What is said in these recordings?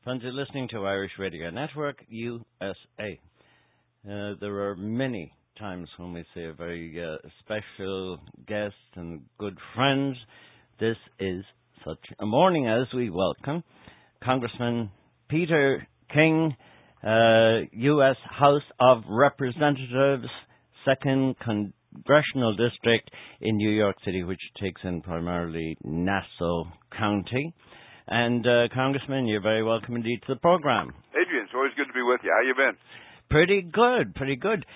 Friends, you're listening to Irish Radio Network, USA. There are many times when we say a very special guest and good friend. This is such a morning as we welcome Congressman Peter King, U.S. House of Representatives, 2nd Congressional District in New York City, which takes in primarily Nassau County. And, Congressman, you're very welcome indeed to the program. Adrian, it's always good to be with you. How you been? Pretty good.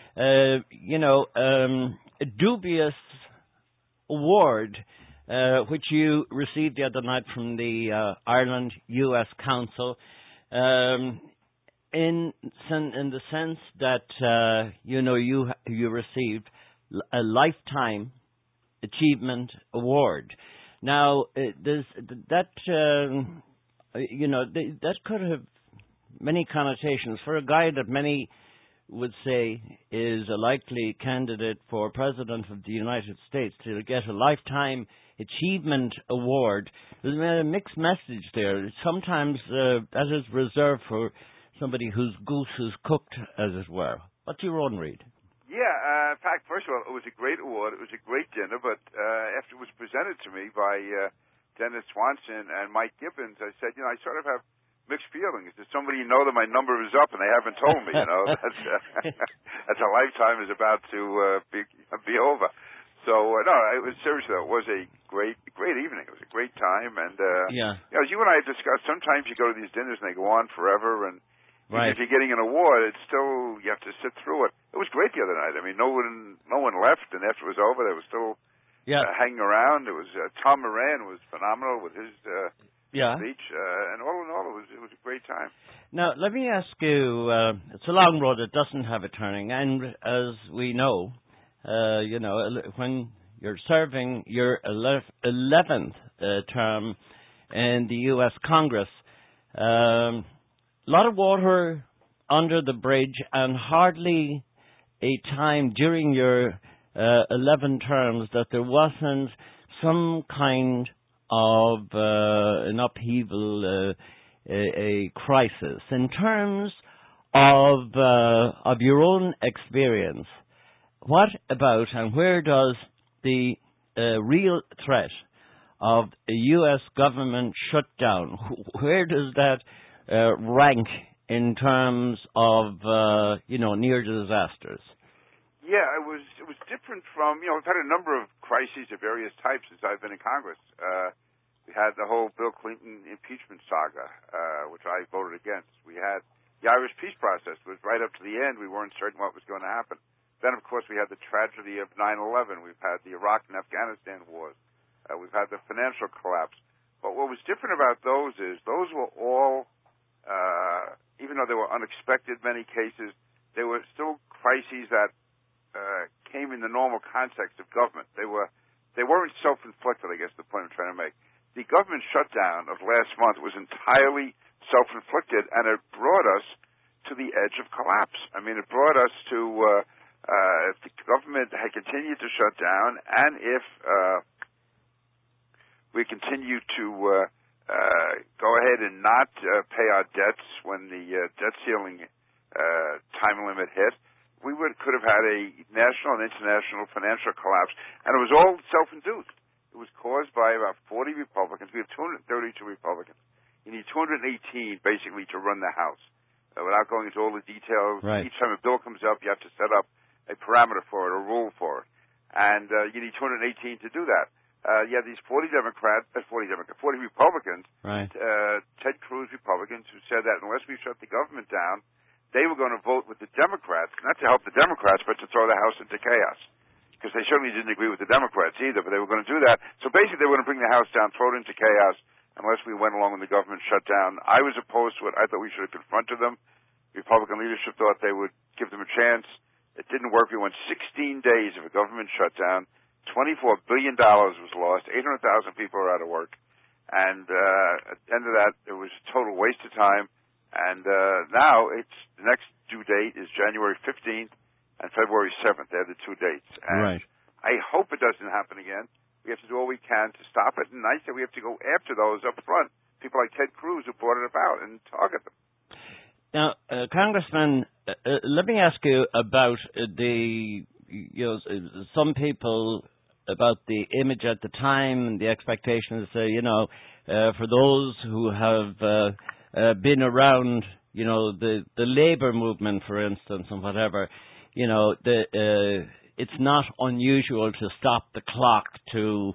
A dubious award, which you received the other night from the Ireland-U.S. Council, in the sense that, you received a Lifetime Achievement Award. Now, that could have many connotations. For a guy that many would say is a likely candidate for President of the United States to get a Lifetime Achievement Award, there's a mixed message there. Sometimes that is reserved for somebody whose goose is cooked, as it were. What's your own read? Yeah, in fact, first of all, it was a great award. It was a great dinner, but after it was presented to me by Dennis Swanson and Mike Gibbons, I said, I sort of have mixed feelings. Does somebody know that my number is up and they haven't told me? That's a lifetime is about to be over. So, no, it was seriously, it was a great evening. It was a great time. And, as you and I discussed, sometimes you go to these dinners and they go on forever, and right. If you're getting an award, it's still, you have to sit through it. It was great the other night. I mean, no one left, and after it was over, they were still hanging around. It was Tom Moran was phenomenal with his speech, and all in all, it was a great time. Now, let me ask you, it's a long road that doesn't have a turning, and as we know, when you're serving your 11th term in the U.S. Congress, a lot of water under the bridge, and hardly a time during your 11 terms that there wasn't some kind of an upheaval, a crisis. In terms of your own experience, what about and where does the real threat of a U.S. government shutdown, where does that rank in terms of near disasters? Yeah, it was different from we've had a number of crises of various types since I've been in Congress. We had the whole Bill Clinton impeachment saga, which I voted against. We had the Irish peace process, was right up to the end. We weren't certain what was going to happen. Then, of course, we had the tragedy of 9/11. We've had the Iraq and Afghanistan wars. We've had the financial collapse. But what was different about those is those were all even though they were unexpected, many cases, they were still crises that came in the normal context of government. They weren't self-inflicted, I guess the point I'm trying to make. The government shutdown of last month was entirely self-inflicted, and it brought us to the edge of collapse. I mean, it brought us to if the government had continued to shut down, and if we continued to go ahead and not pay our debts when the debt ceiling time limit hit, we could have had a national and international financial collapse, and it was all self-induced. It was caused by about 40 Republicans. We have 232 Republicans. You need 218 basically to run the House. Without going into all the details, right. Each time a bill comes up, you have to set up a parameter for it, a rule for it, and you need 218 to do that. You have these 40 Republicans, right. Ted Cruz Republicans, who said that unless we shut the government down, they were going to vote with the Democrats, not to help the Democrats, but to throw the House into chaos. Because they certainly didn't agree with the Democrats either, but they were going to do that. So basically they were going to bring the House down, throw it into chaos, unless we went along with the government shutdown. I was opposed to it. I thought we should have confronted them. Republican leadership thought they would give them a chance. It didn't work. We went 16 days of a government shutdown. $24 billion was lost. 800,000 people are out of work. And at the end of that, it was a total waste of time. And now the next due date is January 15th and February 7th. They're the two dates. And right. I hope it doesn't happen again. We have to do all we can to stop it. And I say we have to go after those up front. people like Ted Cruz who brought it about and target them. Now, Congressman, let me ask you about some people about the image at the time and the expectations. For those who have been around, the labor movement, for instance, and whatever, it's not unusual to stop the clock to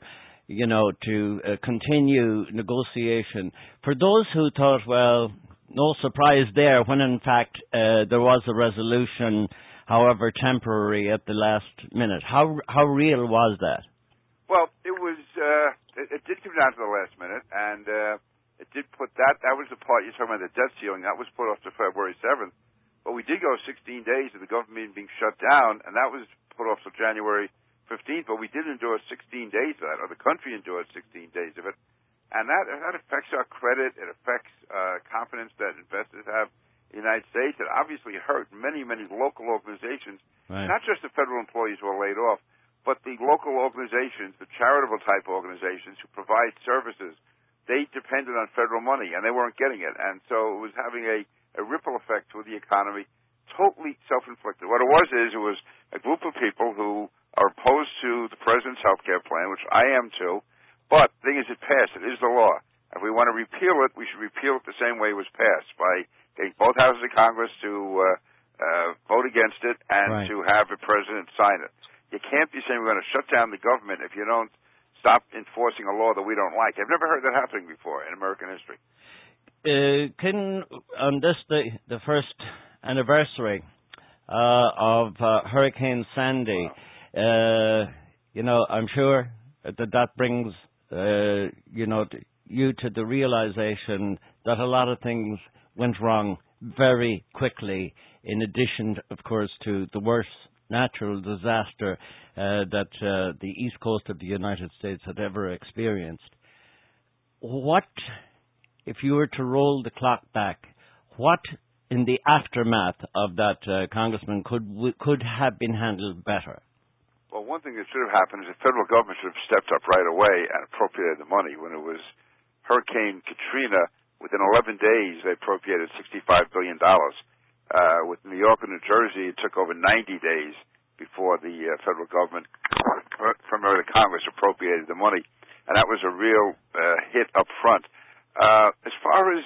continue negotiation. For those who thought, well, no surprise there, when in fact there was a resolution, however temporary, at the last minute. How real was that? Well, it was. It did come down to the last minute, and it did put that. That was the part you're talking about, the debt ceiling. That was put off to February 7th. But we did go 16 days of the government being shut down, and that was put off till January 15th. But we did endure 16 days of that, or the country endured 16 days of it. And that affects our credit. It affects confidence that investors have in the United States. It obviously hurt many, many local organizations, right. Not just the federal employees who are laid off, but the local organizations, the charitable type organizations who provide services. They depended on federal money, and they weren't getting it. And so it was having a ripple effect through the economy, totally self-inflicted. What it was a group of people who are opposed to the president's health care plan, which I am too. But the thing is, it passed. It is the law. If we want to repeal it, we should repeal it the same way it was passed, by getting both houses of Congress to vote against it and to have a president sign it. You can't be saying we're going to shut down the government if you don't stop enforcing a law that we don't like. I've never heard that happening before in American history. On this, the first anniversary of Hurricane Sandy, I'm sure that brings you to the realization that a lot of things went wrong very quickly, in addition, of course, to the worst natural disaster that the east coast of the United States had ever experienced. What, if you were to roll the clock back, what in the aftermath of that, Congressman, could have been handled better? Well, one thing that should have happened is the federal government should have stepped up right away and appropriated the money. When it was Hurricane Katrina, within 11 days, they appropriated $65 billion. With New York and New Jersey, it took over 90 days before the federal government, from the Congress, appropriated the money. And that was a real hit up front. As far as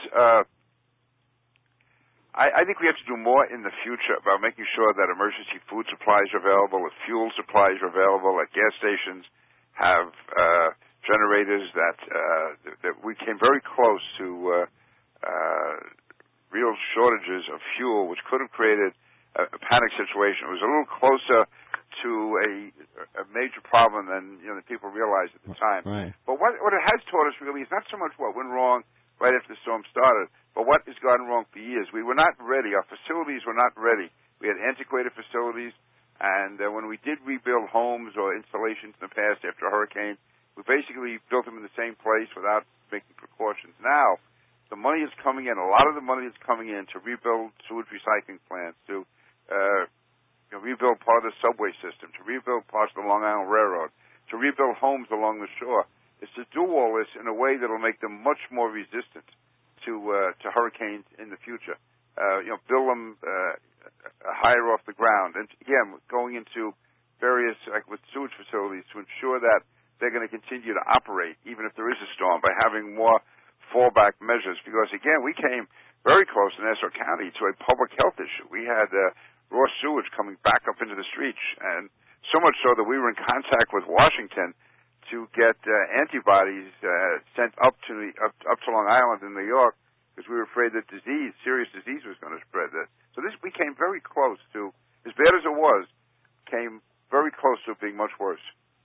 I think we have to do more in the future about making sure that emergency food supplies are available, that fuel supplies are available, that gas stations have generators, that we came very close to real shortages of fuel, which could have created a panic situation. It was a little closer to a major problem than the people realized at the time. Right. But what it has taught us really is not so much what went wrong right after the storm started, but what has gone wrong for years. We were not ready. Our facilities were not ready. We had antiquated facilities, and when we did rebuild homes or installations in the past after a hurricane, we basically built them in the same place without making precautions. Now, the money is coming in. A lot of the money is coming in to rebuild sewage recycling plants, to rebuild part of the subway system, to rebuild parts of the Long Island Railroad, to rebuild homes along the shore. Is to do all this in a way that will make them much more resistant to hurricanes in the future. Build them higher off the ground, and again, going into various, like with sewage facilities, to ensure that they're going to continue to operate even if there is a storm, by having more fallback measures. Because again, we came very close in Nassau County to a public health issue. We had raw sewage coming back up into the streets, and so much so that we were in contact with Washington to get antibodies sent up to Long Island in New York, because we were afraid that serious disease was going to spread. So we came very close to, as bad as it was, came very close to it being much worse.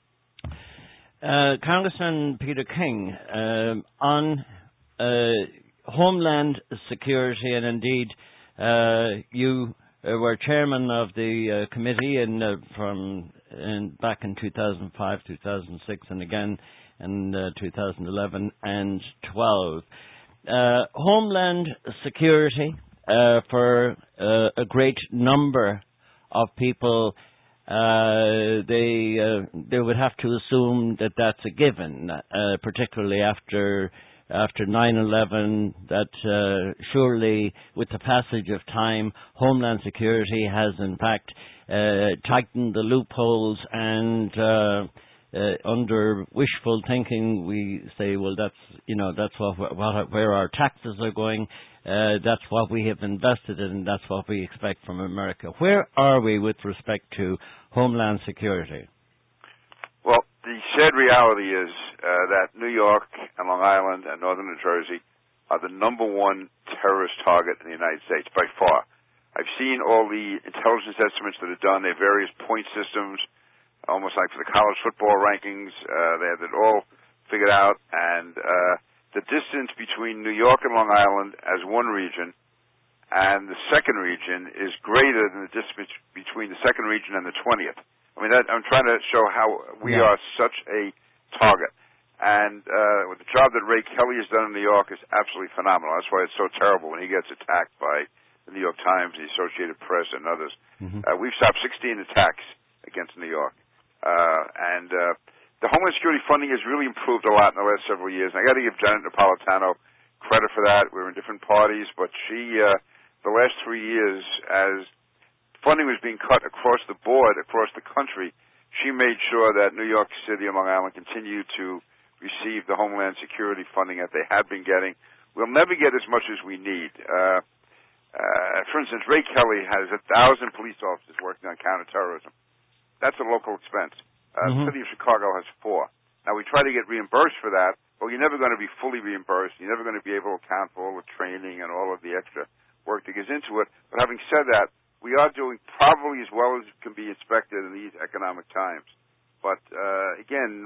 Congressman Peter King, on Homeland Security, and indeed you were chairman of the committee back in 2005, 2006, and again in 2011 and 12. Homeland Security, for a great number of people, they would have to assume that that's a given, particularly after after 9/11 that surely, with the passage of time, Homeland Security has in fact tightened the loopholes, and under wishful thinking, we say, well, that's where our taxes are going. That's what we have invested in. That's what we expect from America. Where are we with respect to Homeland Security? Well, the sad reality is that New York and Long Island and Northern New Jersey are the number one terrorist target in the United States by far. I've seen all the intelligence estimates that are done. They have various point systems, almost like for the college football rankings. They have it all figured out. And the distance between New York and Long Island as one region and the second region is greater than the distance between the second region and the 20th. I mean, I'm trying to show how we are such a target. And with the job that Ray Kelly has done in New York is absolutely phenomenal. That's why it's so terrible when he gets attacked by the New York Times, the Associated Press, and others. Mm-hmm. We've stopped 16 attacks against New York. And the Homeland Security funding has really improved a lot in the last several years. And I got to give Janet Napolitano credit for that. We're in different parties, but she, the last 3 years, as funding was being cut across the board, across the country, she made sure that New York City and Long Island continued to receive the Homeland Security funding that they had been getting. We'll never get as much as we need. For instance, Ray Kelly has 1,000 police officers working on counterterrorism. That's a local expense. The city of Chicago has 4. Now, we try to get reimbursed for that, but you're never going to be fully reimbursed. You're never going to be able to account for all the training and all of the extra work that goes into it. But having said that, we are doing probably as well as can be expected in these economic times. But, again,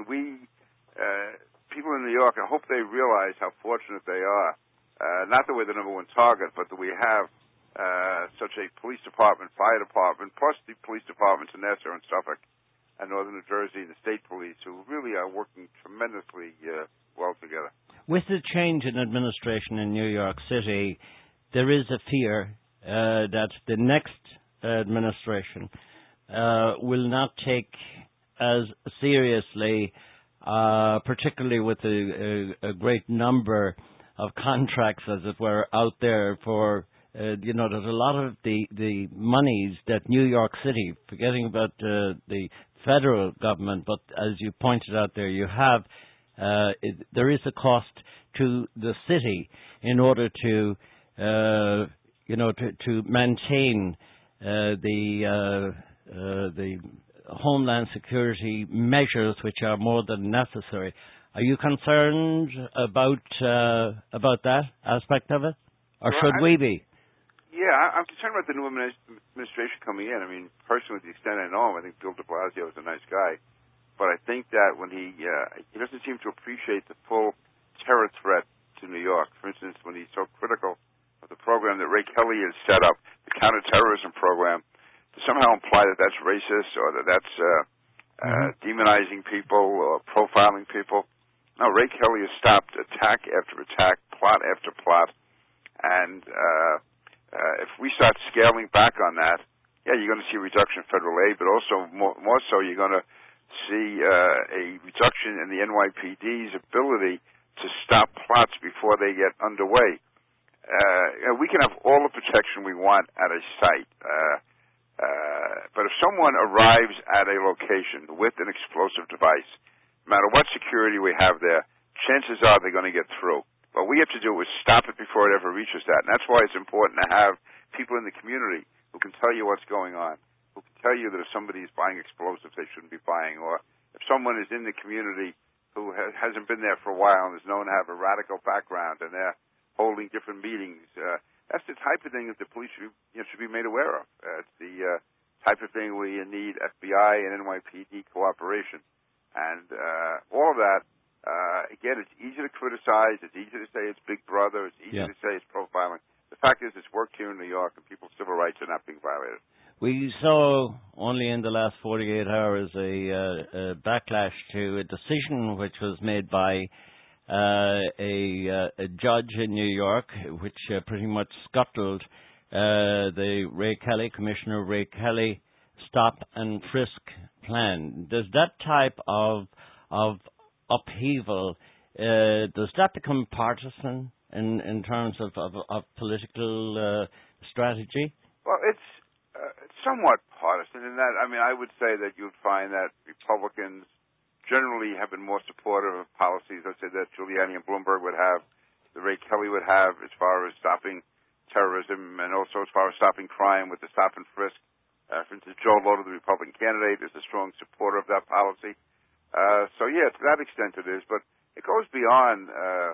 people in New York, I hope they realize how fortunate they are. Not that we're the number one target, but that we have such a police department, fire department, plus the police departments in Nassau and Suffolk and Northern New Jersey and the state police, who really are working tremendously well together. With the change in administration in New York City, there is a fear that the next administration will not take as seriously, particularly with a great number of contracts, as it were, out there for, there's a lot of the monies that New York City, forgetting about the federal government, but as you pointed out there, you have, there is a cost to the city in order to maintain the Homeland Security measures, which are more than necessary. Are you concerned about that aspect of it, or should we be? Yeah, I'm concerned about the new administration coming in. I mean, personally, to the extent I know him, I think Bill de Blasio is a nice guy, but I think that when he doesn't seem to appreciate the full terror threat to New York. For instance, when he's so critical of the program that Ray Kelly has set up, the counterterrorism program, to somehow imply that that's racist or that that's demonizing people or profiling people. No, Ray Kelly has stopped attack after attack, plot after plot, and if we start scaling back on that, yeah, you're going to see a reduction in federal aid, but also more so, you're going to see a reduction in the NYPD's ability to stop plots before they get underway. We can have all the protection we want at a site, but if someone arrives at a location with an explosive device, no matter what security we have there, chances are they're going to get through. What we have to do is stop it before it ever reaches that. And that's why it's important to have people in the community who can tell you what's going on, who can tell you that if somebody is buying explosives they shouldn't be buying, or if someone is in the community who hasn't been there for a while and is known to have a radical background and they're holding different meetings. That's the type of thing that the police should be made aware of. It's the type of thing where you need FBI and NYPD cooperation. And all of that, again, it's easy to criticize. It's easy to say it's Big Brother. It's easy to say it's profiling. The fact is it's worked here in New York, and people's civil rights are not being violated. We saw only in the last 48 hours a backlash to a decision which was made by a judge in New York, which pretty much scuttled the Commissioner Ray Kelly stop and frisk plan. Does that type of upheaval does that become partisan in terms of political strategy? Well, it's somewhat partisan in that, I mean, I would say that you'd find that Republicans generally have been more supportive of policies, let's say, that Giuliani and Bloomberg would have, that Ray Kelly would have, as far as stopping terrorism and also as far as stopping crime with the stop and frisk. For instance, Joe Lhota, the Republican candidate, is a strong supporter of that policy. So, yeah, to that extent it is, but it goes beyond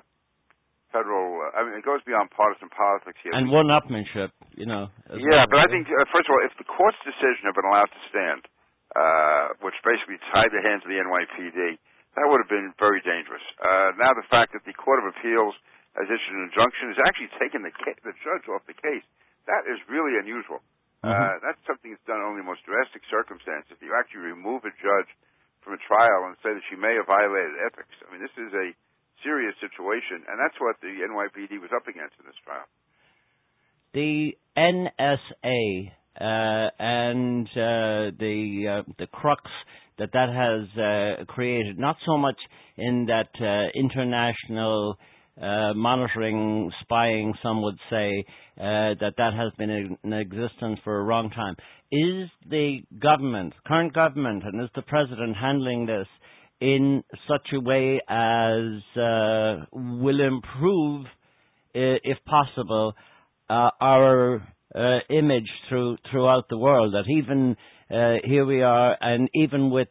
it goes beyond partisan politics here. And one-upmanship, you know. Yeah, but I think, first of all, if the court's decision had been allowed to stand, which basically tied the hands of the NYPD, that would have been very dangerous. Now the fact that the Court of Appeals has issued an injunction has actually taken the judge off the case. That is really unusual. That's something that's done only in the most drastic circumstances. You actually remove a judge from a trial and say that she may have violated ethics. I mean, this is a serious situation, and that's what the NYPD was up against in this trial. The NSA and the crux that has created, not so much in that international monitoring, spying, some would say, that has been in existence for a long time. Is the current government, and is the president handling this in such a way as will improve, if possible, our image throughout the world? That even here we are, and even with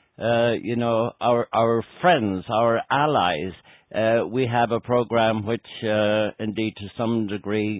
our friends, our allies, we have a program which, indeed, to some degree,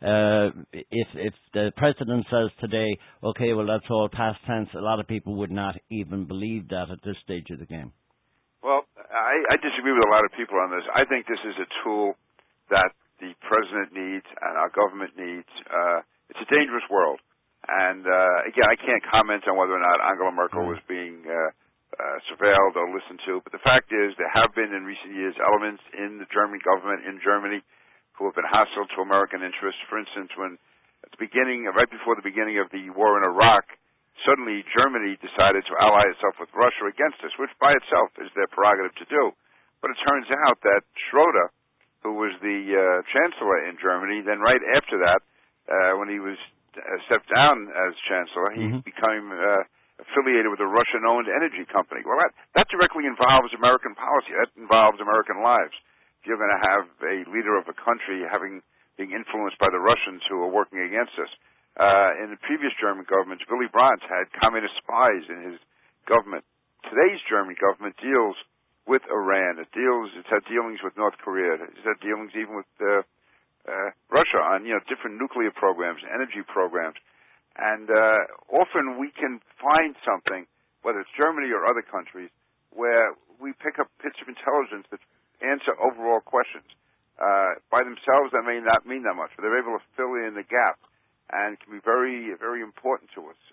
if the president says today, okay, well, that's all past tense, a lot of people would not even believe that at this stage of the game. Well, I disagree with a lot of people on this. I think this is a tool that the president needs and our government needs. It's a dangerous world. And, again, I can't comment on whether or not Angela Merkel was being surveilled or listened to. But the fact is there have been in recent years elements in the German government, in Germany, who have been hostile to American interests. For instance, when at the beginning, right before the beginning of the war in Iraq, suddenly Germany decided to ally itself with Russia against us, which by itself is their prerogative to do. But it turns out that Schroeder, who was the chancellor in Germany, then right after that, when he was stepped down as chancellor, he became affiliated with a Russian-owned energy company. Well, that directly involves American policy. That involves American lives. If you're going to have a leader of a country being influenced by the Russians who are working against us. In the previous German governments, Willy Brandt had communist spies in his government. Today's German government deals with Iran. It's had dealings with North Korea. It's had dealings even with Russia on different nuclear programs, energy programs. And often we can find something, whether it's Germany or other countries, where we pick up bits of intelligence that answer overall questions. By themselves, that may not mean that much, but they're able to fill in the gap and can be very, very important to us.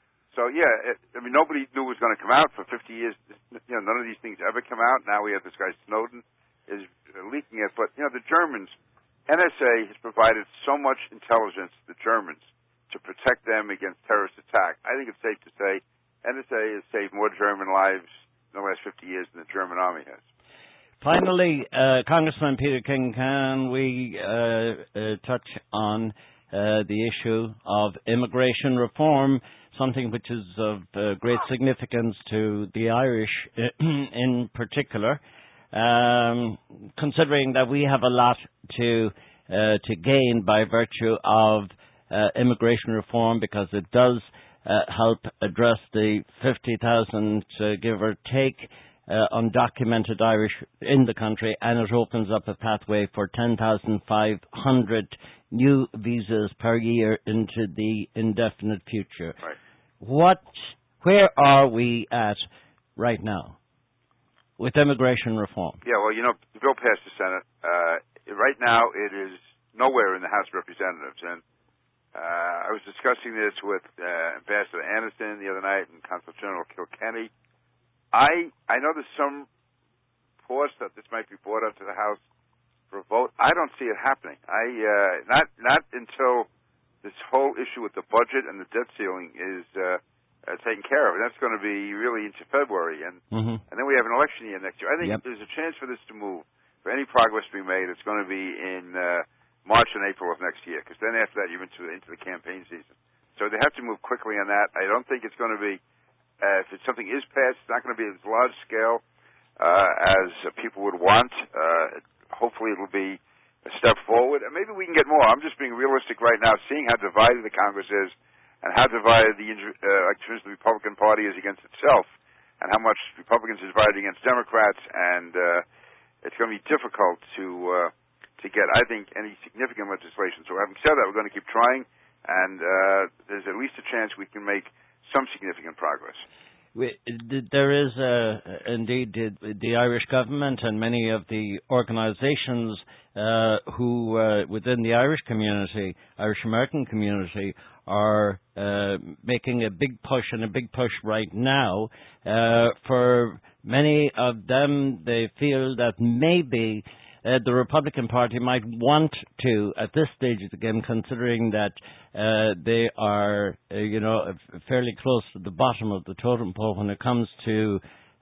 Nobody knew it was going to come out for 50 years. None of these things ever come out. Now we have this guy Snowden is leaking it. But, the Germans, NSA has provided so much intelligence to the Germans to protect them against terrorist attack. I think it's safe to say NSA has saved more German lives in the last 50 years than the German army has. Finally, Congressman Peter King, can we touch on the issue of immigration reform, something which is of great significance to the Irish in particular, considering that we have a lot to gain by virtue of immigration reform, because it does help address the 50,000, give or take, undocumented Irish in the country, and it opens up a pathway for 10,500 new visas per year into the indefinite future. Right. Where are we at right now with immigration reform? Yeah, well, the bill passed the Senate. Right now, it is nowhere in the House of Representatives, and I was discussing this with Ambassador Anderson the other night and Consul General Kilkenny. I know there's some pause that this might be brought up to the House for a vote. I don't see it happening. Not until this whole issue with the budget and the debt ceiling is taken care of. And that's going to be really into February. And then we have an election year next year. I think if there's a chance for this to move, for any progress to be made, it's going to be in March and April of next year, because then after that you're into the campaign season. So they have to move quickly on that. I don't think it's going to be, if something is passed, it's not going to be as large scale as people would want. Hopefully it will be a step forward, and maybe we can get more. I'm just being realistic right now, seeing how divided the Congress is and how divided the Republican Party is against itself, and how much Republicans are divided against Democrats, and it's going to be difficult to get, I think, any significant legislation. So having said that, we're going to keep trying, and there's at least a chance we can make some significant progress. There is indeed the Irish government and many of the organisations who within the Irish community, Irish American community, are making a big push right now. For many of them, they feel that maybe the Republican Party might want to, at this stage of the game, considering that they are, fairly close to the bottom of the totem pole when it comes to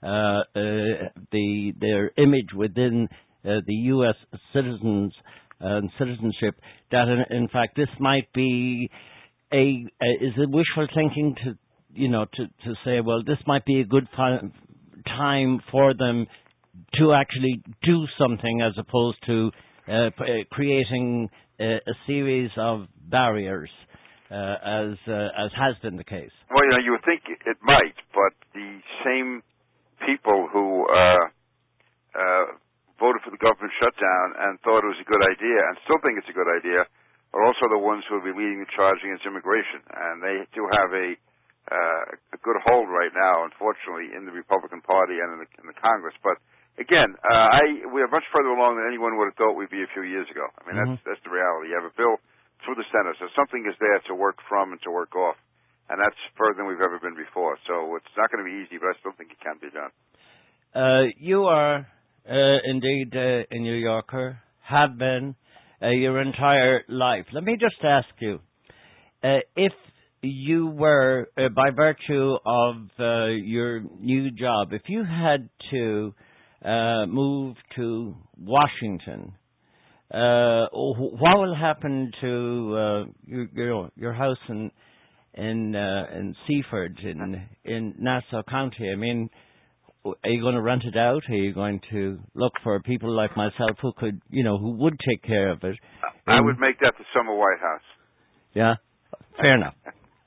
their image within the U.S. citizens and citizenship, that in fact this might be is it wishful thinking to say, well, this might be a good time for them to actually do something, as opposed to creating a series of barriers, as has been the case. Well, you would think it might, but the same people who voted for the government shutdown and thought it was a good idea, and still think it's a good idea, are also the ones who will be leading the charge against immigration, and they do have a good hold right now, unfortunately, in the Republican Party and in the Congress. But again, we are much further along than anyone would have thought we'd be a few years ago. I mean, that's the reality. You have a bill through the Senate, so something is there to work from and to work off, and that's further than we've ever been before. So it's not going to be easy, but I still think it can be done. You are indeed a New Yorker, have been your entire life. Let me just ask you, if you were, by virtue of your new job, if you had to move to Washington, what will happen to your house in Seaford in Nassau County? I mean, are you going to rent it out? Are you going to look for people like myself who could, who would take care of it? I would make that the Summer White House. Yeah, fair enough.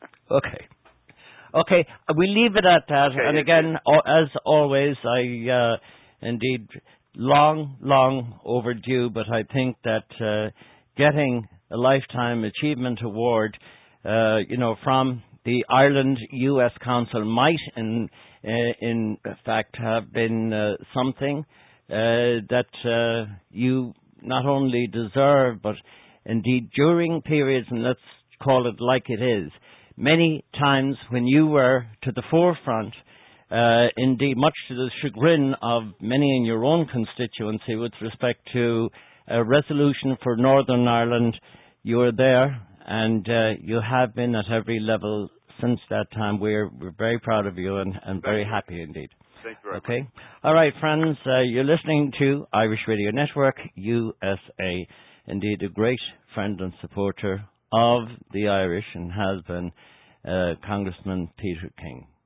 Okay, we leave it at that. Okay, and again, as always, I indeed long overdue, but I think that getting a Lifetime Achievement Award, from the Ireland U.S. Council might, in fact, have been something that you not only deserve, but indeed during periods, and let's call it like it is, many times when you were to the forefront, indeed much to the chagrin of many in your own constituency with respect to a resolution for Northern Ireland, you were there, and you have been at every level since that time. We're very proud of you and very happy indeed. Thank you very much. Okay. All right, friends, you're listening to Irish Radio Network, USA. Indeed, a great friend and supporter of the Irish, and has been Congressman Peter King.